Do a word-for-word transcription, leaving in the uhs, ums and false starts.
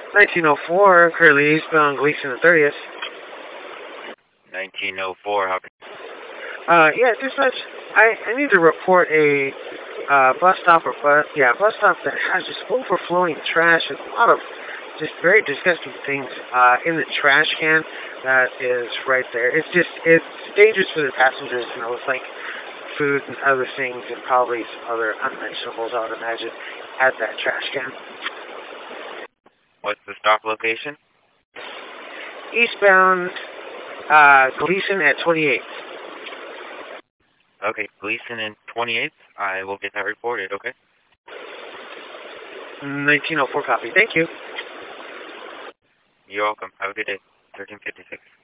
nineteen oh four, currently eastbound Gleason and thirtieth. nineteen oh four, how can... Uh, yeah, dispatch, I, I need to report a uh, bus stop or bus, yeah, bus stop that has just overflowing trash and a lot of just very disgusting things uh, in the trash can that is right there. It's just, it's dangerous for the passengers, you know, it's like food and other things and probably some other unmentionables, I would imagine, at that trash can. What's the stop location? Eastbound uh, Gleason at twenty-eighth. Okay, Gleason and twenty-eighth. I will get that reported, okay? nineteen oh four copy. Thank you. You're welcome. Have a good day. thirteen fifty-six.